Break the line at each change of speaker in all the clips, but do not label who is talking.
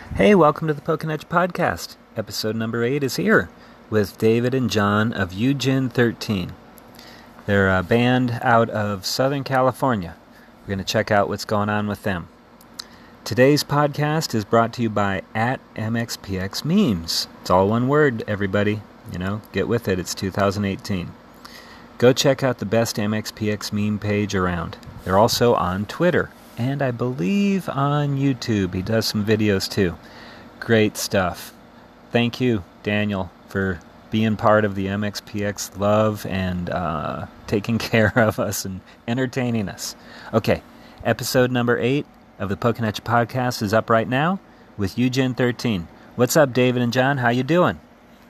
Hey, welcome to the Poking Edge Podcast. Episode number 8 is here with David and John of Eugen 13. They're a band out of Southern California. We're going to check out what's going on with them. Today's podcast is brought to you by @MXPX It's all one word, everybody. Get with it. It's 2018. Go check out the best MXPX meme page around. They're also on Twitter. And I believe on YouTube. He does some videos too. Great stuff. Thank you, Daniel, for being part of the MXPX love and taking care of us and entertaining us. Okay, episode number 8 of the Poking Edge Podcast is up right now with Eugen 13. What's up, David and John? How you doing?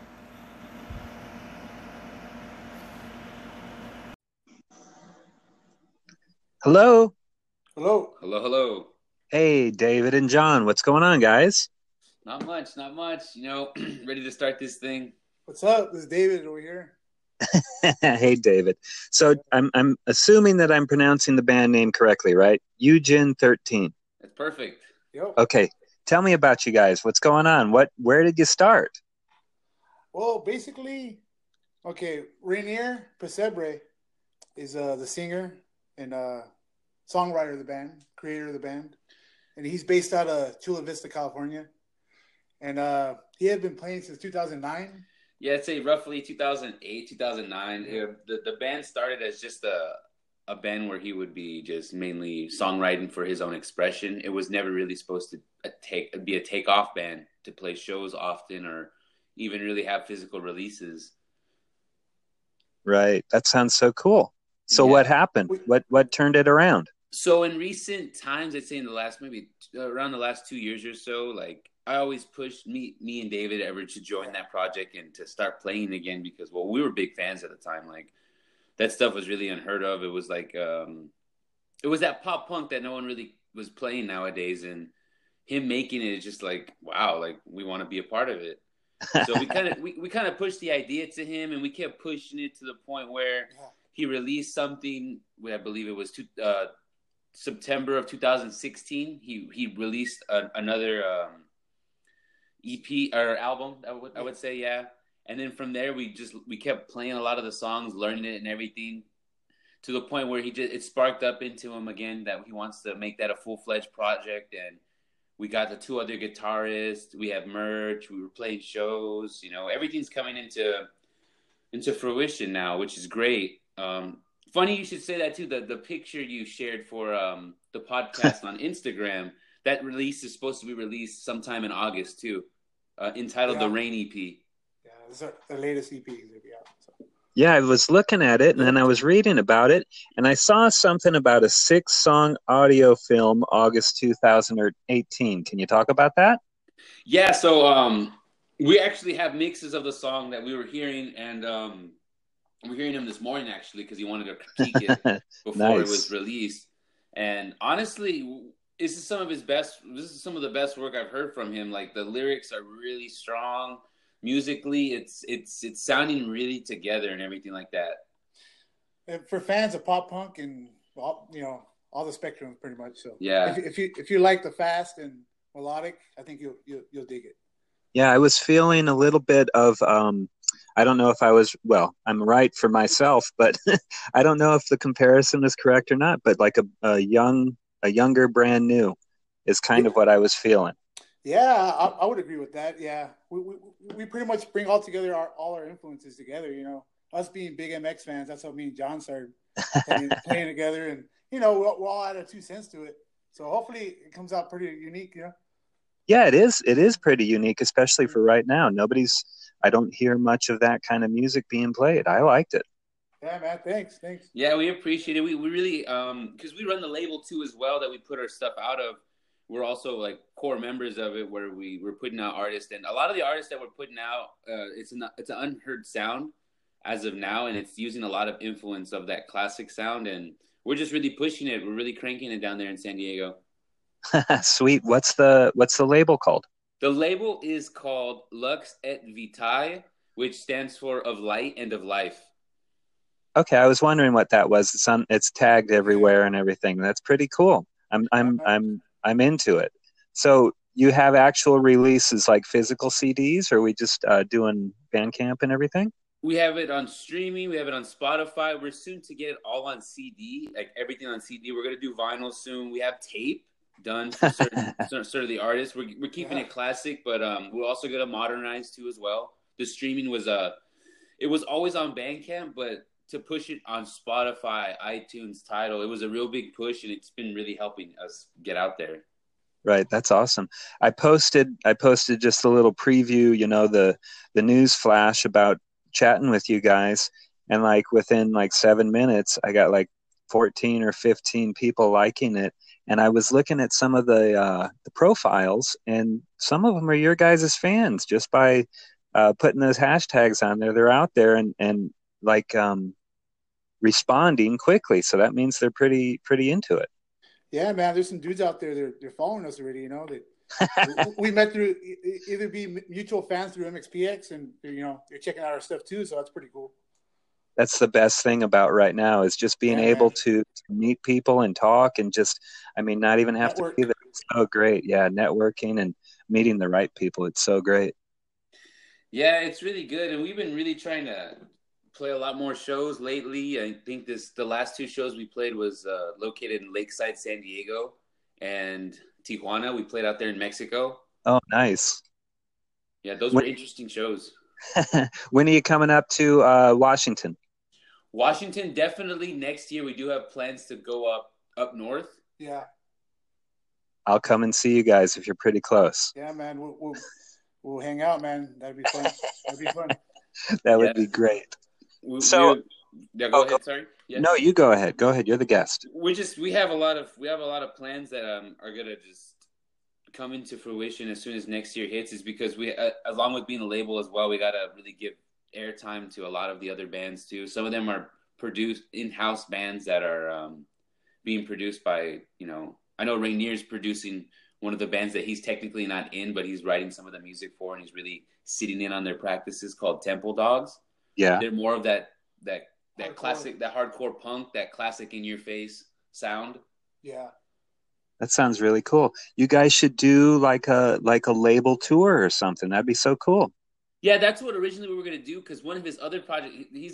Hello?
Hello.
Hello.
Hey, David and John. What's going on, guys?
Not much. Ready to start this thing.
What's up? This is David over here.
Hey, David. So I'm assuming that I'm pronouncing the band name correctly, right? Eugen 13.
That's perfect.
Yep.
Okay. Tell me about you guys. What's going on? Where did you start?
Well, basically, Rainier Pesebre is the singer and songwriter of the band, creator of the band. And he's based out of Chula Vista, California. And he had been playing since 2009.
Yeah, I'd say roughly 2008, 2009. The band started as just a band where he would be just mainly songwriting for his own expression. It was never really supposed to be a takeoff band to play shows often or even really have physical releases.
Right. That sounds so cool. So
Yeah.
what happened? What turned it around?
So in recent times, I'd say in the last around the last 2 years or so, like I always pushed me and David ever to join that project and to start playing again because we were big fans at the time. Like that stuff was really unheard of. It was like it was that pop punk that no one really was playing nowadays, and him making it is just like wow, like we want to be a part of it. So we kind of pushed the idea to him, and we kept pushing it to the point where he released something. I believe it was September of 2016. He released another EP or album. I would say, yeah. And then from there, we kept playing a lot of the songs, learning it and everything, to the point where it sparked up into him again that he wants to make that a full-fledged project. And we got the 2 other guitarists. We have merch. We were playing shows. Everything's coming into fruition now, which is great. Funny you should say that too. The picture you shared for the podcast on Instagram, that release is supposed to be released sometime in August too, entitled The Rain EP.
Yeah, this is the latest EP going to be out. So.
Yeah, I was looking at it, and then I was reading about it, and I saw something about a 6-song audio film, August 2018. Can you talk about that?
Yeah, so we actually have mixes of the song that we were hearing, and we're hearing him this morning, actually, because he wanted to critique it before
Nice.
It was released. And honestly, this is some of the best work I've heard from him. Like, the lyrics are really strong. Musically, it's sounding really together and everything like that.
And for fans of pop punk and all the spectrum, pretty much. So
yeah,
if you like the fast and melodic, I think you'll dig it.
Yeah, I was feeling a little bit of I don't know if I'm right for myself, but I don't know if the comparison is correct or not, but like a younger brand new is kind of what I was feeling.
Yeah, I would agree with that. Yeah, we pretty much bring all our influences together. Us being big MX fans, that's how me and John started playing together, and we'll all add our 2 cents to it. So hopefully it comes out pretty unique.
Yeah, it is. It is pretty unique, especially for right now. I don't hear much of that kind of music being played. I liked it.
Yeah, man. Thanks.
Yeah, we appreciate it. We really, because we run the label too as well that we put our stuff out of. We're also like core members of it, where we're putting out artists, and a lot of the artists that we're putting out, it's an unheard sound as of now, and it's using a lot of influence of that classic sound, and we're just really pushing it. We're really cranking it down there in San Diego.
Sweet. What's the label called?
The label is called Lux et Vitae, which stands for of light and of life.
Okay, I was wondering what that was. It's tagged everywhere and everything. That's pretty cool. I'm into it. So you have actual releases like physical CDs, or are we just doing Bandcamp and everything?
We have it on streaming. We have it on Spotify. We're soon to get it all on CD, like everything on CD. We're gonna do vinyl soon. We have tape done for certain sort of the artists. We're keeping it classic, but we're also gonna modernize too as well. The streaming was it was always on Bandcamp, but to push it on Spotify, iTunes, Tidal, it was a real big push, and it's been really helping us get out there.
Right, that's awesome. I posted just a little preview, the news flash about chatting with you guys, and like within like 7 minutes I got like 14 or 15 people liking it, and I was looking at some of the profiles, and some of them are your guys' fans just by putting those hashtags on there. They're out there and like responding quickly, so that means they're pretty into it.
Yeah, man, there's some dudes out there, they're following us already, that we met through either be mutual fans through MXPX, and they're checking out our stuff too, so that's pretty cool.
That's the best thing about right now, is just being able to meet people and talk, and just, not even have to be there. It's so great. Yeah, networking and meeting the right people. It's so great.
Yeah, it's really good, and we've been really trying to play a lot more shows lately. I think the last 2 shows we played was located in Lakeside, San Diego, and Tijuana. We played out there in Mexico.
Oh, nice.
Yeah, those were interesting shows.
When are you coming up to Washington?
Washington, definitely next year. We do have plans to go up north.
Yeah.
I'll come and see you guys if you're pretty close.
Yeah, man. We'll hang out, man. That'd be fun.
That would be great.
Go ahead. Sorry.
Yeah. No, you go ahead. Go ahead. You're the guest.
We have a lot of plans that are gonna just come into fruition as soon as next year hits. Is because we, along with being a label as well, we gotta really give airtime to a lot of the other bands too. Some of them are produced in-house bands that are being produced by, I know Rainier's producing one of the bands that he's technically not in, but he's writing some of the music for, and he's really sitting in on their practices, called Temple Dogs.
Yeah.
They're more of that classic, that hardcore punk, that classic in your face sound.
Yeah.
That sounds really cool. You guys should do like a label tour or something. That'd be so cool.
Yeah, that's what originally we were going to do, because one of his other projects,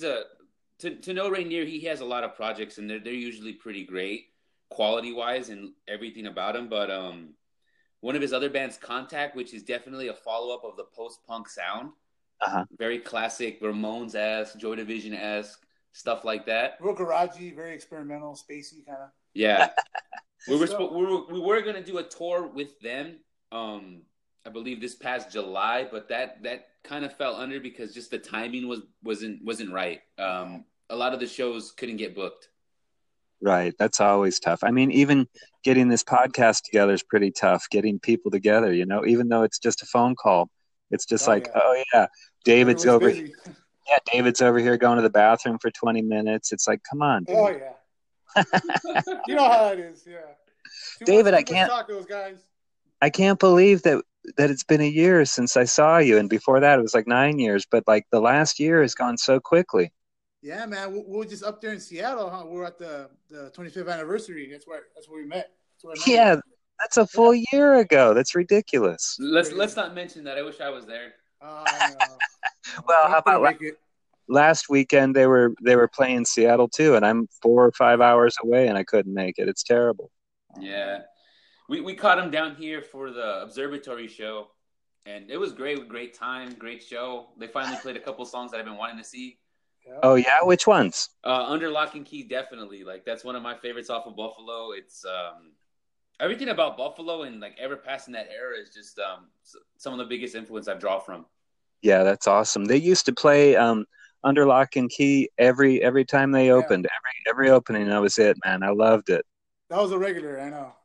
to know Rainier, he has a lot of projects, and they're usually pretty great quality-wise and everything about him. But one of his other bands, Contact, which is definitely a follow-up of the post-punk sound, very classic, Ramones-esque, Joy Division-esque, stuff like that.
Real garagey, very experimental, spacey kind of.
Yeah. we were going to do a tour with them, I believe this past July, but that kind of fell under because just the timing wasn't right. A lot of the shows couldn't get booked.
Right. That's always tough. Even getting this podcast together is pretty tough, getting people together, even though it's just a phone call. It's just David's over here. Yeah, David's over here going to the bathroom for 20 minutes. It's like, come on, dude.
Oh, yeah. You know how it is, yeah.
David, I can't
talk those guys.
I can't believe that it's been a year since I saw you, and before that it was like 9 years, but like the last year has gone so quickly.
Yeah, man. We were just up there in Seattle, huh? We were at the 25th anniversary. That's where we met.
Yeah, that's a full year ago. That's ridiculous.
Let's not mention that. I wish I was there.
I know.
Well, how about last weekend they were playing Seattle too, and I'm 4 or 5 hours away, and I couldn't make it. It's terrible.
Yeah. We caught him down here for the Observatory show, and it was great time, great show. They finally played a couple songs that I've been wanting to see.
Yeah.
Oh yeah, which ones?
Under Lock and Key, definitely. Like, that's one of my favorites off of Buffalo. It's everything about Buffalo and like ever passing that era is just some of the biggest influence I've drawn from.
Yeah, that's awesome. They used to play Under Lock and Key every time they opened. Every opening, that was it, man. I loved it.
That was a regular, I know.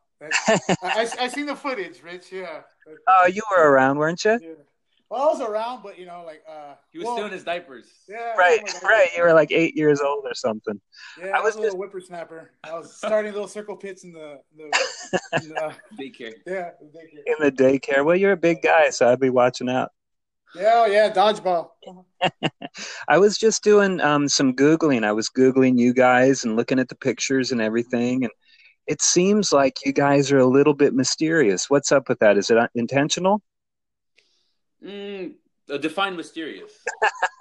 I seen the footage, Rich. Yeah.
Oh, you were around, weren't you?
Yeah. Well, I was around, but he
was still in his diapers.
Yeah.
Right. You were like 8 years old or something.
Yeah, I was a little whippersnapper. I was starting little circle pits in the
daycare.
Yeah, the daycare.
In the daycare. Well, you're a big guy, so I'd be watching out.
Yeah, dodgeball.
I was just doing some Googling. I was Googling you guys and looking at the pictures and everything, and it seems like you guys are a little bit mysterious. What's up with that? Is it intentional?
Mm, define mysterious.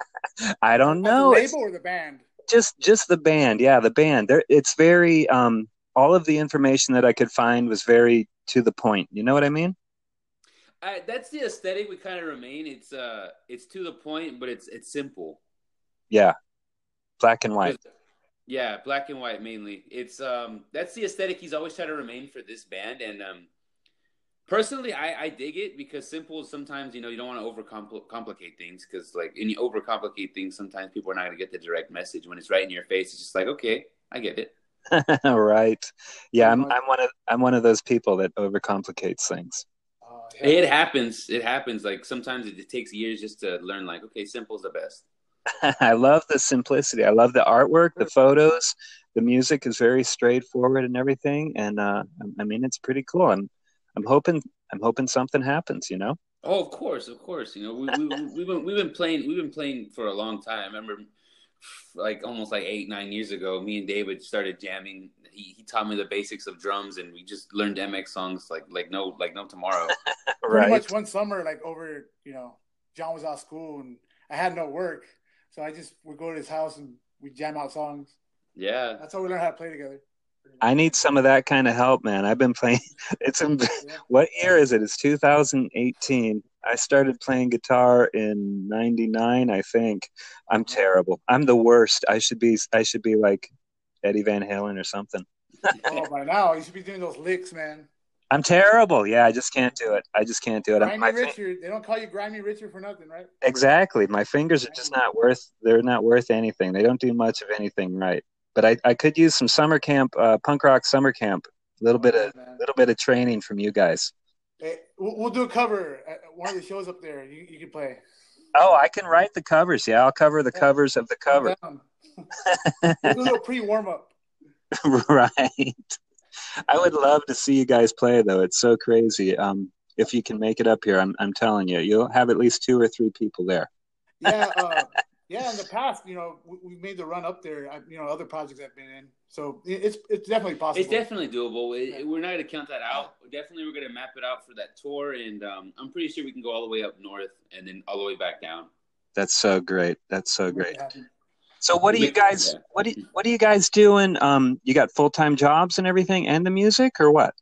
I don't
The
know. It's
label or the band?
just the band. Yeah, the band. There, it's very all of the information that I could find was very to the point. You know what I mean?
That's the aesthetic we kind of remain. It's to the point, but it's simple.
Yeah, black and white.
Because yeah, black and white mainly. It's that's the aesthetic he's always tried to remain for this band, and personally, I dig it because simple sometimes you don't want to overcomplicate things because like when you overcomplicate things, sometimes people are not going to get the direct message when it's right in your face. It's just like okay, I get it.
Right. Yeah,
Pretty much.
I'm one of those people that overcomplicates things.
Yeah.
It happens. It happens. Like sometimes it takes years just to learn. Like okay, simple's the best.
I love the simplicity. I love the artwork, the photos, the music is very straightforward and everything. And I mean, it's pretty cool. I'm hoping, I'm hoping something happens. You know?
Oh, of course, of course. We've been playing for a long time. I remember, like almost like 8 9 years ago, me and David started jamming. He taught me the basics of drums, and we just learned MX songs like no tomorrow.
Pretty
Right.
much one summer, like over, John was out of school and I had no work, so I just would go to his house and we jam out songs.
Yeah.
That's how we learned how to play together.
I need some of that kind of help, man. I've been playing. It's in,
Yeah.
what year is it? It's 2018. I started playing guitar in '99, I think. I'm terrible. I'm the worst. I should be like Eddie Van Halen or something.
Oh, by now you should be doing those licks, man.
I'm terrible. Yeah, I just can't do it. I just can't do it.
Grimy Richard. They don't call you Grimy Richard for nothing, right?
exactly. My fingers are just not worth. They're not worth anything. They don't do much of anything right. But I could use some summer camp, punk rock summer camp. A
Oh yeah, man.
little bit of training from you guys.
Hey, we'll do a cover at one of the shows up there. You can play.
Oh, I can write the covers. Yeah, I'll cover the covers of the
I'm
cover.
down. We'll do a little pre-warm up.
Right. I would love to see you guys play though. It's so crazy. If you can make it up here, I'm telling you, you'll have at least 2 or 3 people there.
Yeah, yeah. In the past, we made the run up there. Other projects I've been in, so it's definitely possible.
It's definitely doable. We're not going to count that out. Definitely, we're going to map it out for that tour, and I'm pretty sure we can go all the way up north and then all the way back down.
That's so great. That's so great.
Yeah.
So what do you guys what are you guys doing? You got full-time jobs and everything and the music or what?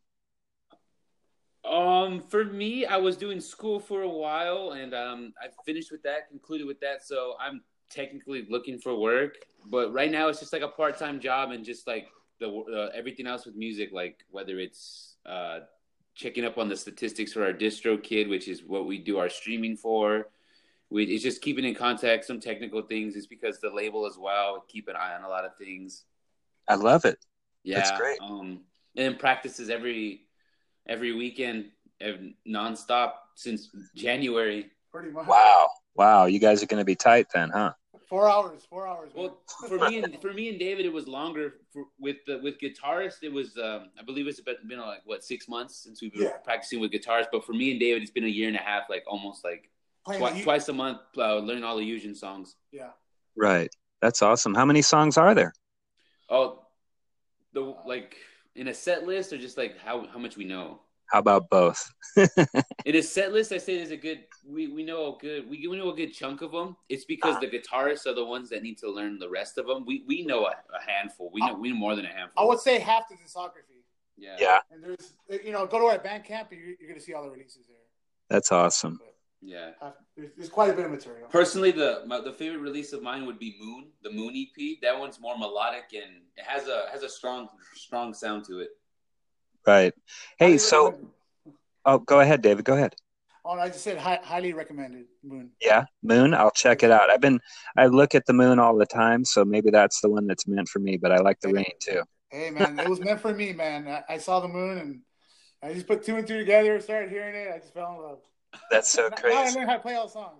For me, I was doing school for a while, and I finished with that, concluded with that. So I'm technically looking for work, but right now it's just like a part-time job, and just like the everything else with music, like whether it's checking up on the statistics for our DistroKid, which is what we do our streaming for. It's just keeping in contact some technical things. It's because the label as well, keep an eye on a lot of things.
I love it.
Yeah,
that's great.
And then practices every weekend, nonstop since January.
Pretty much.
Wow. You guys are going to be tight then, huh?
4 hours.
Well, for me and David, it was longer. With guitarists, it was I believe it's been like 6 months since we've been practicing with guitars. But for me and David, it's been a year and a half, like almost like twice a month, learning all the Eugen songs.
Yeah.
Right. That's awesome. How many songs are there?
Oh, in a set list, or just like how much we know.
How about both?
In a set list, I say there's a good. We know a good chunk of them. It's because the guitarists are the ones that need to learn the rest of them. We know a handful. We know more than a handful.
I would say half the discography.
Yeah.
And there's go to our Bandcamp, you're gonna see all the releases there.
That's awesome.
Yeah.
There's quite a bit of material.
Personally, the favorite release of mine would be Moon, the Moon EP. That one's more melodic and it has a strong sound to it.
Right. Hey, go ahead, David. Go ahead.
Oh, I just said highly recommended Moon.
Yeah, Moon. I'll check it out. I look at the Moon all the time, so maybe that's the one that's meant for me. But I like the Rain too.
Hey, man, it was meant for me, man. I saw the Moon and I just put 2 and 2 together, started hearing it. I just fell in love.
That's so crazy.
Now I learned how to play all songs.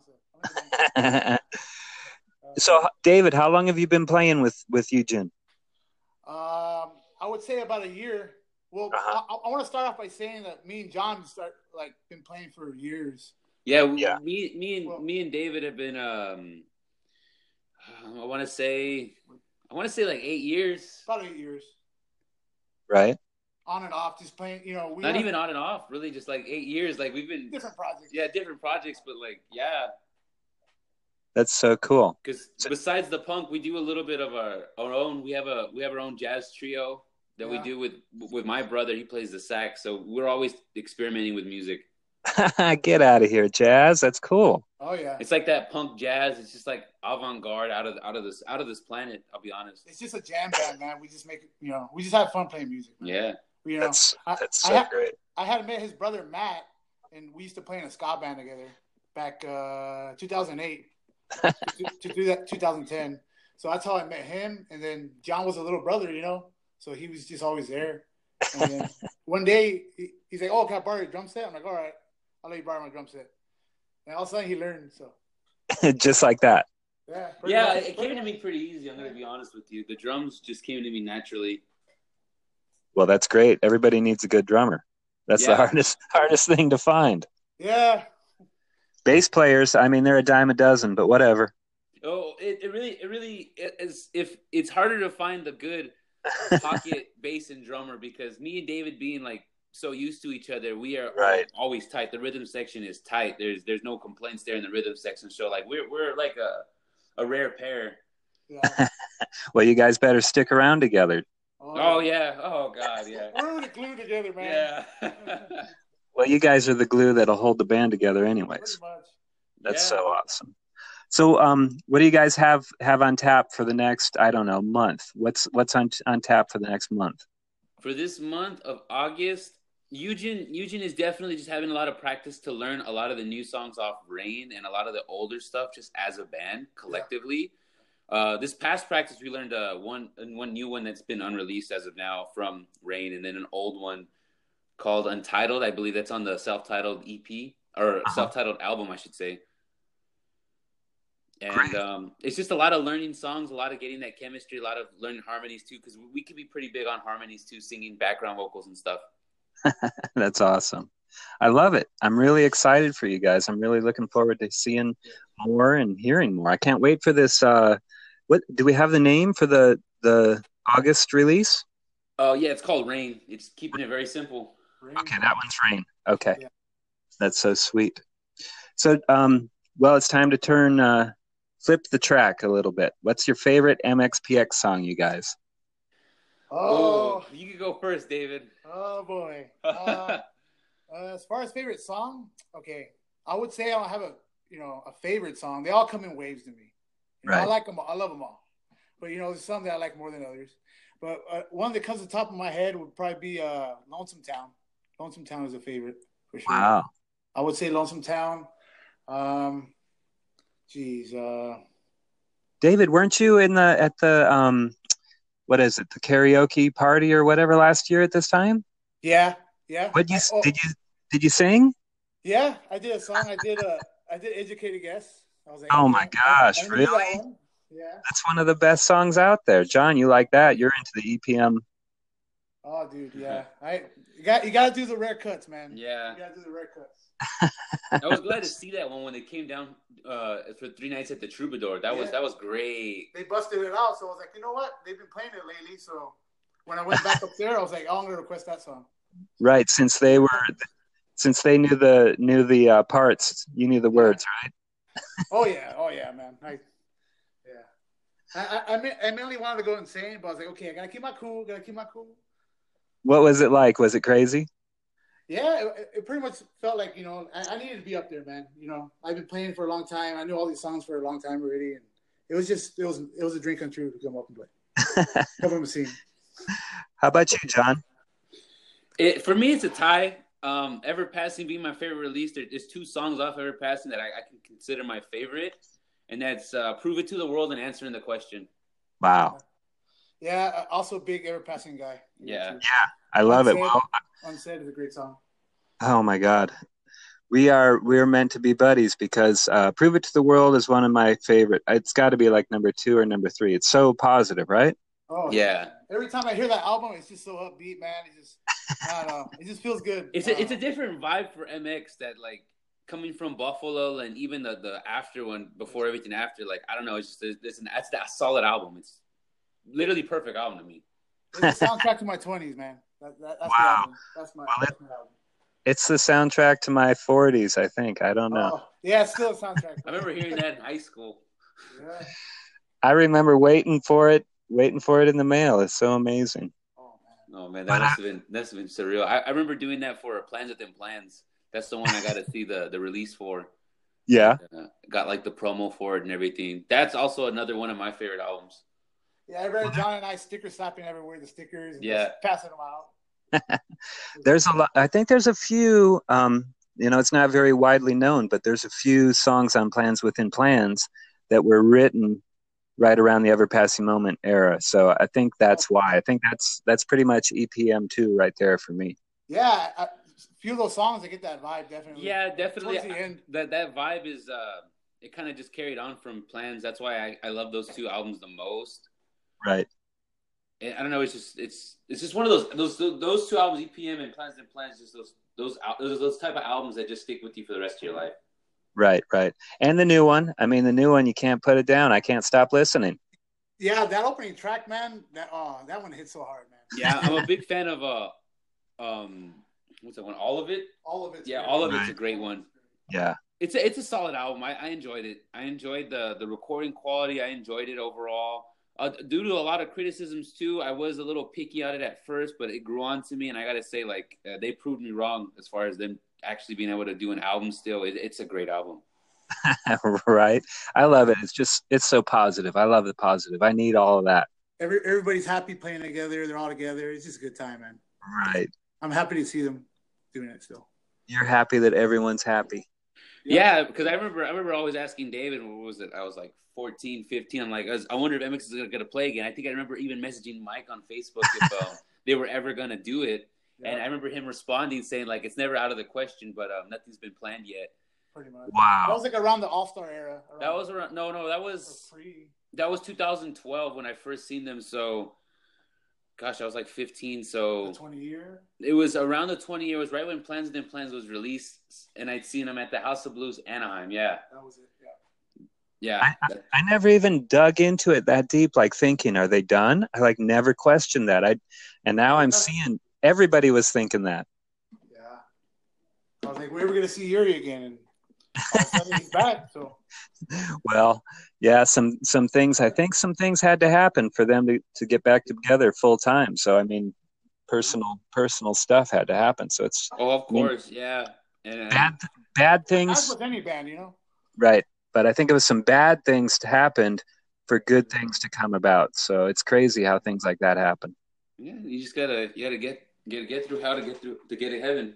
So, David, how long have you been playing with Eugen?
I would say about a year. Well, I want to start off by saying that me and John been playing for years.
Yeah. Me and David have been. I want to say like 8 years.
About 8 years.
Right.
on and off, just playing. You know, we
Not
have
even on and off, really, just like 8 years. Like we've been
different projects.
Yeah, different projects, but like yeah,
That's so cool.
because besides the punk, we do a little bit of our own. We have our own jazz trio that we
Yeah.
do with my brother. He plays the sax, so we're always experimenting with music.
Get out of here, Jazz. That's cool.
Oh yeah,
It's like that punk jazz. It's just like avant garde out of this planet. I'll be honest.
it's just a jam band, man. We just make it. You know, we just have fun playing music. Man.
Yeah.
You know,
That's
I
so
had-
great.
I had met his brother Matt, and we used to play in a ska band together back 2008 to 2010. So that's how I met him. And then John was a little brother, you know, so he was just always there. And then one day he's like, "Oh, can I borrow your drum set?" I'm like, "All right, I'll let you borrow my drum set." And all of a sudden he learned. So
Just like that.
yeah,
Yeah,
much.
it came to me pretty easy. I'm gonna be honest with you. The drums just came to me naturally.
Well, that's great. Everybody needs a good drummer. That's the
Yeah.
hardest thing to find.
Yeah,
Bass players, I mean, they're a dime a dozen, but whatever.
Oh, it really is. If it's harder to find the good pocket bass and drummer, because me and David being like so used to each other, we are
Right.
always tight. The rhythm section is tight. There's no complaints there in the rhythm section. So like we're like a rare pair.
yeah.
Well, you guys better stick around together.
Oh yeah. Oh god. Yeah.
We're really glued together, man.
Yeah.
Well, you guys are the glue that'll hold the band together anyways.
Pretty much.
That's
Yeah.
so awesome. So, what do you guys have on tap for the next, I don't know, month? What's on tap for the next month?
For this month of August, Eugen is definitely just having a lot of practice to learn a lot of the new songs off Rain and a lot of the older stuff just as a band collectively. This past practice, we learned one new one that's been unreleased as of now from Rain, and then an old one called Untitled. I believe that's on the self-titled EP or self-titled album, I should say. And it's just a lot of learning songs, a lot of getting that chemistry, a lot of learning harmonies too, because we could be pretty big on harmonies too, singing background vocals and stuff.
That's awesome. I love it. I'm really excited for you guys. I'm really looking forward to seeing more and hearing more. I can't wait for this. What do we have the name for the August release?
Oh yeah, it's called Rain. It's keeping it very simple.
Okay, that one's Rain. Okay,
Yeah.
That's so sweet. So, well, it's time to flip the track a little bit. What's your favorite MXPX song, you guys?
Oh,
You could go first, David.
oh boy. As far as favorite song, okay, I would say I don't have a favorite song. They all come in waves to me. You know, I
Right.
like them all. I love them all. But there's some that I like more than others. But one that comes to the top of my head would probably be Lonesome Town. Lonesome Town is a favorite for sure.
Wow.
I would say Lonesome Town.
David, weren't you at the what is it, the karaoke party or whatever last year at this time?
Yeah.
Did you sing?
Yeah, I did a song. I did Educated Guess. I was like,
Oh
okay,
my gosh,
I'm gonna do that
really?
one. Yeah.
That's one of the best songs out there. John, you like that? You're into the EPM.
Oh, dude, yeah. You got to do the rare cuts, man.
Yeah.
You got to do the rare cuts.
I was glad to see that one when they came down for 3 nights at the Troubadour. That was great.
They busted it out, so I was like, you know what? They've been playing it lately, so when I went back up there, I was like, oh, I'm gonna request that song.
Right, since they knew the parts, you knew the words, right?
Oh yeah, man. I mainly wanted to go insane, but I was like, okay, I gotta keep my cool.
What was it like? Was it crazy?
Yeah, it pretty much felt like, I needed to be up there, man. I've been playing for a long time. I knew all these songs for a long time already, and it was a dream come true to come up and play. Come up and sing.
How about you, John?
For me, it's a tie. Ever Passing being my favorite release. There's 2 songs off Ever Passing that I can consider my favorite, and that's Prove It to the World and Answering the Question.
Wow.
Yeah, also big Ever Passing guy.
Yeah.
I love it.
Unsaid,
Well,
Unsaid is a great song.
oh my God. We're meant to be buddies because Prove It to the World is one of my favorite. It's got to be like number 2 or number 3. It's so positive, right?
Oh
Yeah.
Every time I hear that album, it's just so upbeat, man. It just, I don't know. It just feels good.
It's a different vibe for MX that, like, coming from Buffalo and even the after one, Before Everything After, like, I don't know. It's just that's that solid album. It's literally perfect album to me.
It's a soundtrack to my 20s, man. That's the
Wow.
album. That's my album.
It's the soundtrack to my 40s, I think. I don't know.
Oh, yeah, it's still a soundtrack.
I remember hearing that in high school.
Yeah.
I remember waiting for it in the mail. It's so amazing.
Oh man, that must have been surreal. I remember doing that for Plans Within Plans. That's the one I got to see the release for.
Yeah.
Got like the promo for it and everything. That's also another one of my favorite albums.
Yeah, I read John and I sticker slapping everywhere, the stickers, and
Yeah,
just passing them out.
There's a lot. I think there's a few. It's not very widely known, but there's a few songs on Plans Within Plans that were written right around the Ever Passing Moment era. So I think that's why. I think that's pretty much EPM2 right there for me.
Yeah, a few of those songs, I get that vibe, definitely.
Yeah, definitely.
Towards the end.
That vibe is it kind of just carried on from Plans. That's why I love those two albums the most.
Right.
And I don't know. It's just one of those two albums, EPM and Plans and Plans. Just those type of albums that just stick with you for the rest of your life.
Right. And the new one. I mean, the new one, you can't put it down. I can't stop listening.
Yeah, that opening track, man. That one hit so hard, man.
Yeah, I'm a big fan of what's that one? All of It.
All of It.
Yeah, All of It's a great one.
Yeah.
It's a solid album. I enjoyed it. I enjoyed the recording quality. I enjoyed it overall. Due to a lot of criticisms too, I was a little picky on it at first, but it grew on to me, and I gotta say, they proved me wrong as far as them actually being able to do an album. Still, it's a great album.
Right. I love it. It's so positive. I love the positive. I need all of that.
Everybody's happy playing together. They're all together. It's just a good time, man.
Right.
I'm happy to see them doing it still.
You're happy that everyone's happy.
Yeah, because I remember always asking David, what was it? I was like 14, 15. I'm like, I wonder if MX is going to play again. I think I remember even messaging Mike on Facebook if they were ever going to do it. Yeah. And I remember him responding saying, like, it's never out of the question, but nothing's been planned yet.
Pretty much.
Wow.
That was like around the All-Star era.
That was around, no, that was 2012 when I first seen them. So, gosh, I was like 15. So,
the 20 year?
It was around the 20 year. It was right when Plans Within Plans was released, and I'd seen them at the House of Blues, Anaheim. Yeah.
That was it.
Yeah.
I never even dug into it that deep, like thinking, are they done? I never questioned that. And now I'm seeing everybody was thinking that.
Yeah. I was like, we're ever going to see Yuri again? And all of a sudden he's back. So.
Well, yeah, some things had to happen for them to get back together full time. So I mean, personal stuff had to happen. So it's
of course, yeah. And
bad things.
As with any band,
Right, but I think it was some bad things to happen for good things to come about. So it's crazy how things like that happen.
Yeah, you just gotta get through how to get to heaven.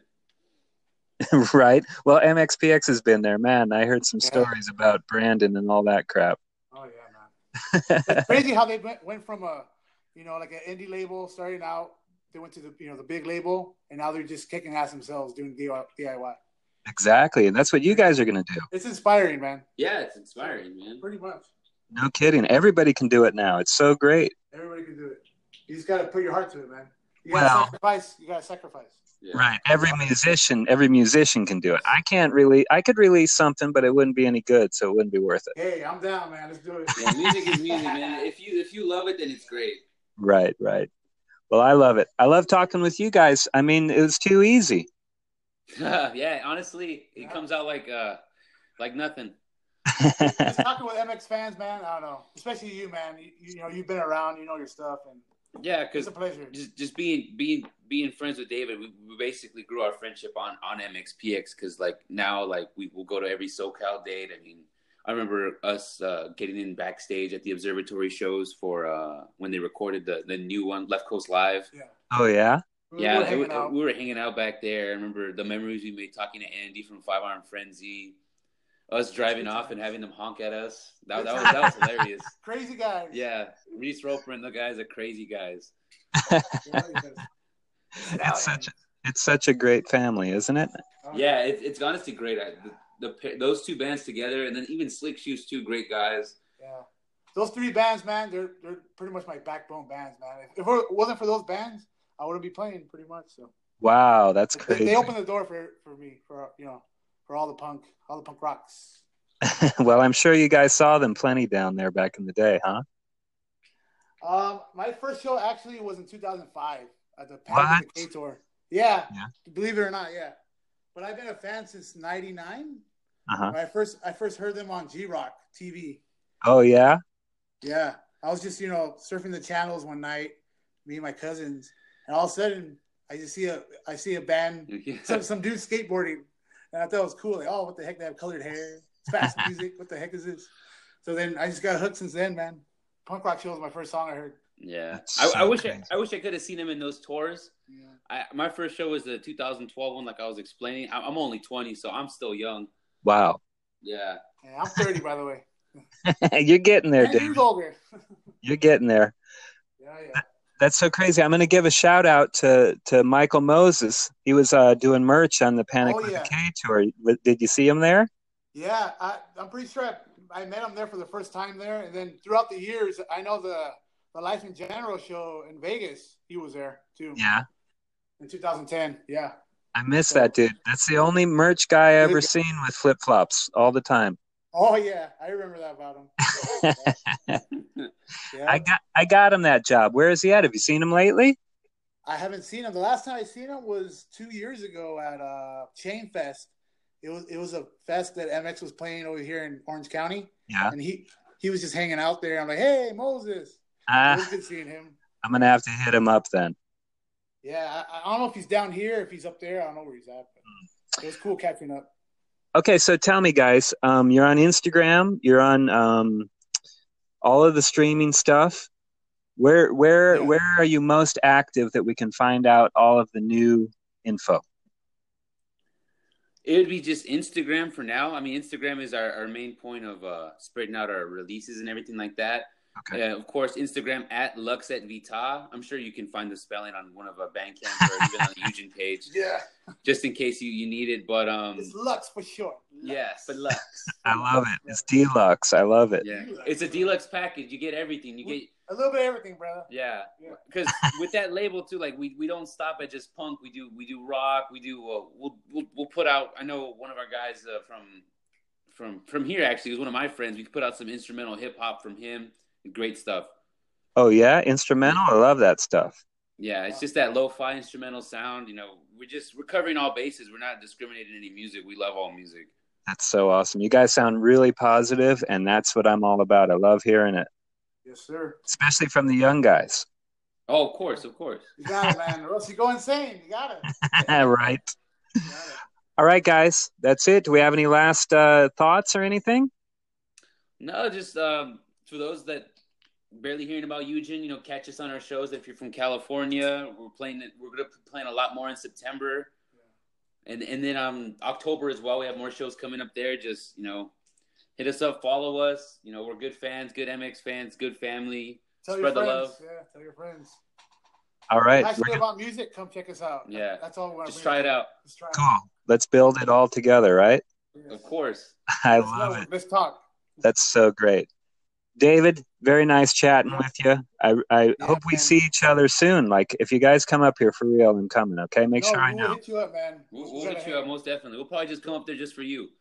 Right. Well, MXPX has been there, man. I heard some stories about Brandon and all that crap.
Oh yeah, man. It's crazy how they went from a, like an indie label starting out. They went to the big label, and now they're just kicking ass themselves doing DIY.
Exactly, and that's what you guys are gonna do.
It's inspiring, man.
Yeah, it's inspiring, man.
Pretty much.
No kidding. Everybody can do it now. It's so great.
Everybody can do it. You just gotta put your heart to it, man. You gotta sacrifice. You gotta sacrifice.
Yeah.
Right. Every musician can do it. I could release something, but it wouldn't be any good, so it wouldn't be worth it.
Hey, I'm down, man. Let's do it.
Yeah, music is music, man. If you love it, then it's great.
Right. Well, I love it. I love talking with you guys. I mean, it was too easy.
Yeah, honestly, it comes out like nothing.
Just talking with MX fans, man. I don't know, especially you, man. You've been around, you know your stuff, and
yeah, because
it's a pleasure.
Just being friends with David, we basically grew our friendship on MXPX because now we will go to every SoCal date. I mean, I remember us getting in backstage at the Observatory shows for when they recorded the new one, Left Coast Live.
Yeah.
Oh yeah.
We were hanging out back there. I remember the memories we made talking to Andy from 5 Iron Frenzy. Us driving off and having them honk at us. That was hilarious.
Crazy guys.
Yeah. Reese Roper and the guys are crazy guys.
It's such a great family, isn't it?
Yeah, it's honestly great. Those two bands together, and then even Slick Shoes, two great guys.
Yeah. Those three bands, man, they're pretty much my backbone bands, man. If it wasn't for those bands, I wouldn't be playing pretty much. So.
Wow, that's crazy.
They opened the door for me, for all the punk rocks.
Well, I'm sure you guys saw them plenty down there back in the day, huh?
My first show actually was in 2005. at the Panic at the K tour. Yeah,
Yeah.
believe it or not, yeah. But I've been a fan since '99.
Uh-huh.
I first heard them on G-Rock TV.
Oh, yeah?
Yeah, I was just surfing the channels one night, me and my cousins, and all of a sudden I see a band, some dude skateboarding, and I thought it was cool. Like, oh, what the heck? They have colored hair. It's fast music. What the heck is this? So then I just got hooked since then, man. Punk Rock Show was my first song I heard.
Yeah,
So
I wish
crazy.
I wish I could have seen him in those tours.
Yeah.
My first show was the 2012 one, like I was explaining. I'm only 20, so I'm still young.
Wow.
Yeah.
I'm 30, by the way.
You're getting there,
10
Dave.
years older.
You're getting there.
Yeah.
That's so crazy. I'm going to give a shout out to Michael Moses. He was doing merch on the Panic with the K tour. Did you see him there?
Yeah, I'm pretty sure I met him there for the first time there, and then throughout the years, I know the Life in General show in Vegas, he was there too.
Yeah.
In 2010, yeah.
I miss that dude. That's the only merch guy I ever seen with flip flops all the time.
Oh yeah, I remember that about him. Yeah.
I got him that job. Where is he at? Have you seen him lately?
I haven't seen him. The last time I seen him was 2 years ago at Chain Fest. It was a fest that MX was playing over here in Orange County.
Yeah.
And he was just hanging out there. I'm like, hey, Moses. It was good seeing him.
I'm gonna have to hit him up then.
Yeah, I don't know if he's down here, if he's up there. I don't know where he's at. But it was cool catching up.
Okay, so tell me, guys, you're on Instagram. You're on all of the streaming stuff. Where are you most active that we can find out all of the new info?
It would be just Instagram for now. I mean, Instagram is our main point of spreading out our releases and everything like that.
Okay.
Of course, Instagram at Luxetvita. I'm sure you can find the spelling on one of our Bandcamp or even on the Eugene page.
Yeah.
Just in case you need it. But
it's Lux for short.
Yes, but Lux.
I love it. It's deluxe. I love it.
Yeah. It's a deluxe package. You get everything. You get
a little bit of everything, brother.
Yeah. Because with that label too, like we don't stop at just punk. We do rock. We do we'll put out. I know one of our guys from here actually was one of my friends. We put out some instrumental hip hop from him. Great stuff.
Oh yeah, instrumental. I love that stuff.
Yeah, it's just that lo-fi instrumental sound. We're covering all bases. We're not discriminating any music. We love all music.
That's so awesome. You guys sound really positive, and that's what I'm all about. I love hearing it.
Yes, sir.
Especially from the young guys.
Oh, of course.
You got it, man. Or else you go insane. You got it.
Right. You got it. All right, guys. That's it. Do we have any last thoughts or anything?
No, just for those that barely hearing about Eugene, catch us on our shows. If you're from California, we're going to be playing a lot more in September. Yeah. And then October as well. We have more shows coming up there. Just, hit us up, follow us. We're good fans, good MX fans, good family. Spread the love.
Yeah, tell your friends.
All right.
If you're about music, come check us out.
Yeah.
That's all we want to
Just try it out.
Cool. Let's build it all together, right?
Yes.
Of course.
I love it.
Let's talk.
That's so great. David, very nice chatting with you. I hope we see each other soon. Like, if you guys come up here for real, I'm coming, okay? Make sure I know.
We'll hit you up, man.
We'll hit you up, most definitely. We'll probably just come up there just for you.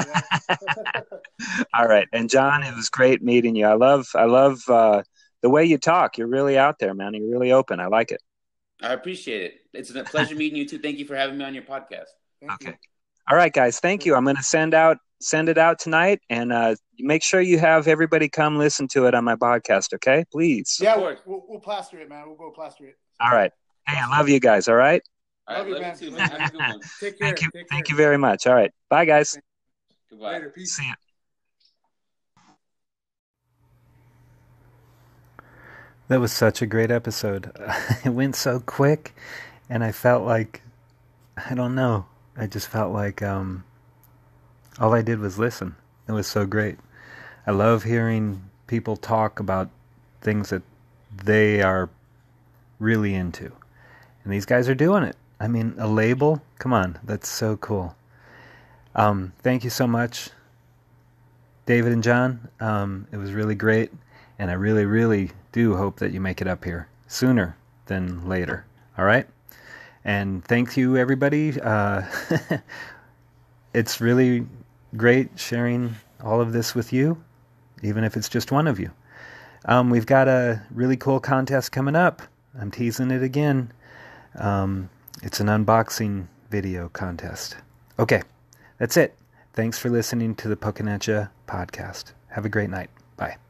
All right. And John, it was great meeting you. I love the way you talk. You're really out there, man. You're really open. I like it.
I appreciate it. It's a pleasure meeting you too. Thank you for having me on your podcast.
Thank you.
All right, guys. Thank you. I'm going to send it out tonight, and make sure you have everybody come listen to it on my podcast, okay? Please.
Yeah, we'll plaster it, man. We'll go plaster it.
All right. Hey, I love you guys, all right?
Love you, too, man. Have a good one.
Take care.
Thank you very much. All right. Bye, guys.
Goodbye.
Later. Peace.
See ya.
That was such a great episode. It went so quick, and I felt like, I don't know, I just felt like all I did was listen. It was so great. I love hearing people talk about things that they are really into. And these guys are doing it. I mean, a label? Come on, that's so cool. Thank you so much, David and John. It was really great, and I really, really do hope that you make it up here sooner than later. All right? And thank you, everybody. It's really great sharing all of this with you, even if it's just one of you. We've got a really cool contest coming up. I'm teasing it again. It's an unboxing video contest. Okay, that's it. Thanks for listening to the Pokinatcha podcast. Have a great night. Bye.